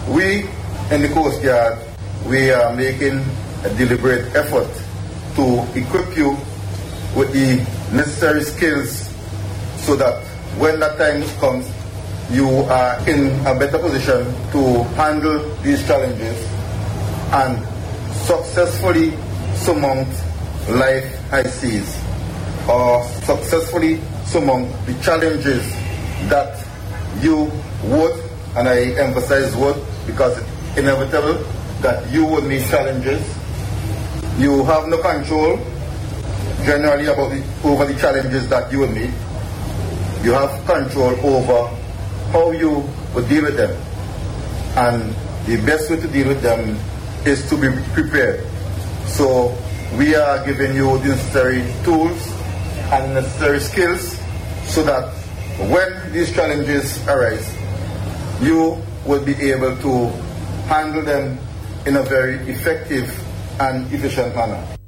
We in the Coast Guard, we are making a deliberate effort to equip you with the necessary skills so that when that time comes, you are in a better position to handle these challenges and successfully surmount life high seas, or successfully surmount the challenges that you would, and I emphasize would because it's inevitable that you will meet challenges. You have no control generally over the challenges that you will meet. You have control over how you will deal with them. And the best way to deal with them is to be prepared. So we are giving you the necessary tools and necessary skills so that when these challenges arise, you will be able to handle them in a very effective and efficient manner.